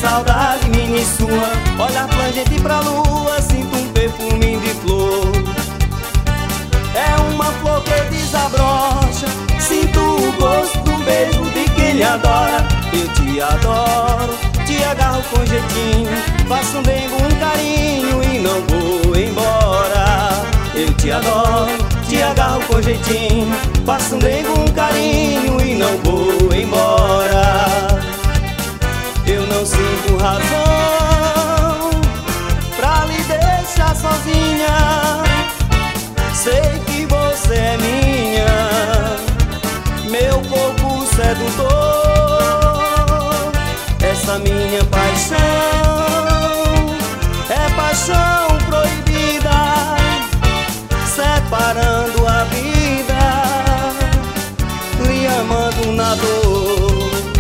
saudade minha e sua. Olhar plangente pra lua, sinto um perfume de flor. É uma flor que desabrocha, sinto o gosto do beijo de quem lhe adora. Eu te adoro, te agarro com jeitinho, faço um dengo, um carinho e não vou embora. Eu te adoro, te agarro com jeitinho, faço um dengo, um carinho e não vou embora. Eu não sinto razão pra lhe deixar sozinha. Sei que você é minha, meu corpo sedutor. Essa minha paixão é paixão proibida, separando a vida, lhe amando na dor.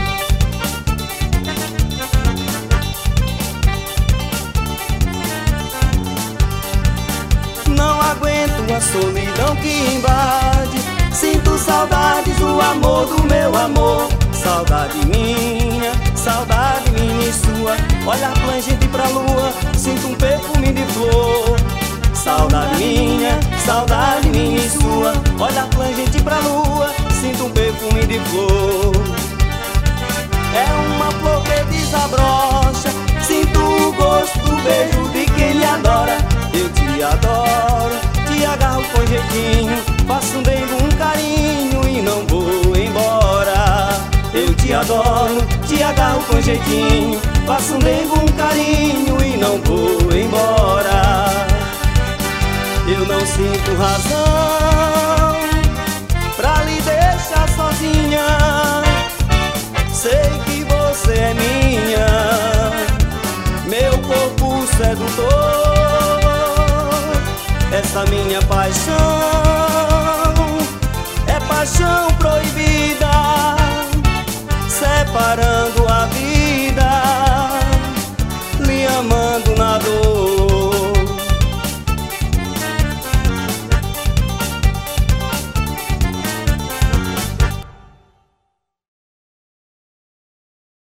Não aguento a solidão que invade, sinto saudades do amor do meu amor. Saudade minha e sua. Olhar plangente pra lua, sinto um perfume de flor. Saudade minha e sua. Olhar plangente pra lua, sinto um perfume de flor. É uma flor que desabrocha, sinto o gosto do beijo de quem lhe adora. Eu te adoro, te agarro com jeitinho, faço um dengo, um carinho e não vou embora. Eu te adoro, te agarro com jeitinho, faço um dengo, um carinho e não vou embora. Eu não sinto razão pra lhe deixar sozinha. Sei que você é minha, meu corpo sedutor. Essa minha paixão é paixão proibida, separando a vida,